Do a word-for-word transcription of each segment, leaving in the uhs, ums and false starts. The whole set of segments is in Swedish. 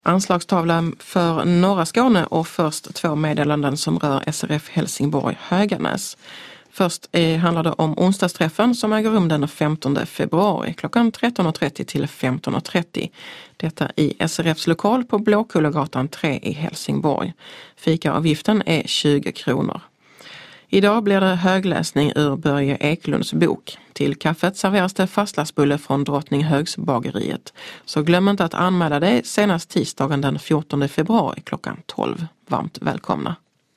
Anslagstavla för norra Skåne och först två meddelanden som rör S R F Helsingborg Höganäs. Först är, handlar det om onsdagsträffen som äger rum den femtonde februari klockan tretton och trettio till femton och trettio. Detta i S R F:s lokal på Blåkullegatan tre i Helsingborg. Fikaavgiften är tjugo kronor. Idag blir det högläsning ur Börje Eklunds bok. Till kaffet serveras det fastlagsbulle från Drottninghögsbageriet. Så glöm inte att anmäla dig senast tisdagen den fjortonde februari klockan tolv. Varmt välkomna.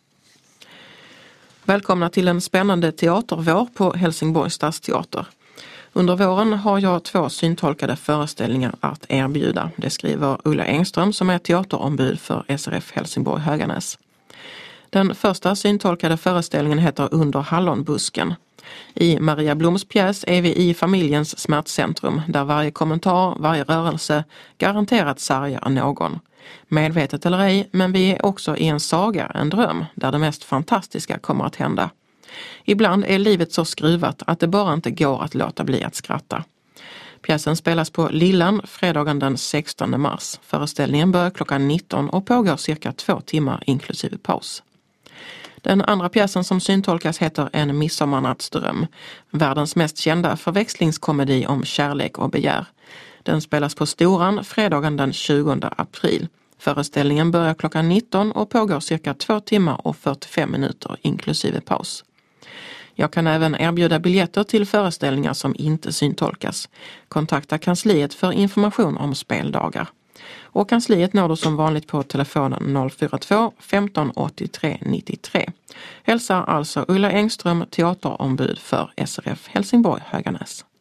Välkomna till en spännande teatervår på Helsingborgs stadsteater. Under våren har jag två syntolkade föreställningar att erbjuda. Det skriver Ulla Engström som är teaterombud för S R F Helsingborg Höganäs. Den första syntolkade föreställningen heter Under hallonbusken. I Maria Bloms pjäs är vi i familjens smärtcentrum där varje kommentar, varje rörelse garanterat sargar någon. Medvetet eller ej, men vi är också i en saga, en dröm, där det mest fantastiska kommer att hända. Ibland är livet så skruvat att det bara inte går att låta bli att skratta. Pjäsen spelas på Lillan fredagen den sextonde mars. Föreställningen börjar klockan nitton och pågår cirka två timmar inklusive paus. Den andra pjäsen som syntolkas heter En midsommarnattsdröm, världens mest kända förväxlingskomedi om kärlek och begär. Den spelas på Storan fredagen den tjugonde april. Föreställningen börjar klockan nitton och pågår cirka två timmar och fyrtiofem minuter inklusive paus. Jag kan även erbjuda biljetter till föreställningar som inte syntolkas. Kontakta kansliet för information om speldagar. Och kansliet når du som vanligt på telefonen noll fyra två femton åttiotre nittiotre. Hälsar alltså Ulla Engström, teaterombud för S R F Helsingborg Höganäs.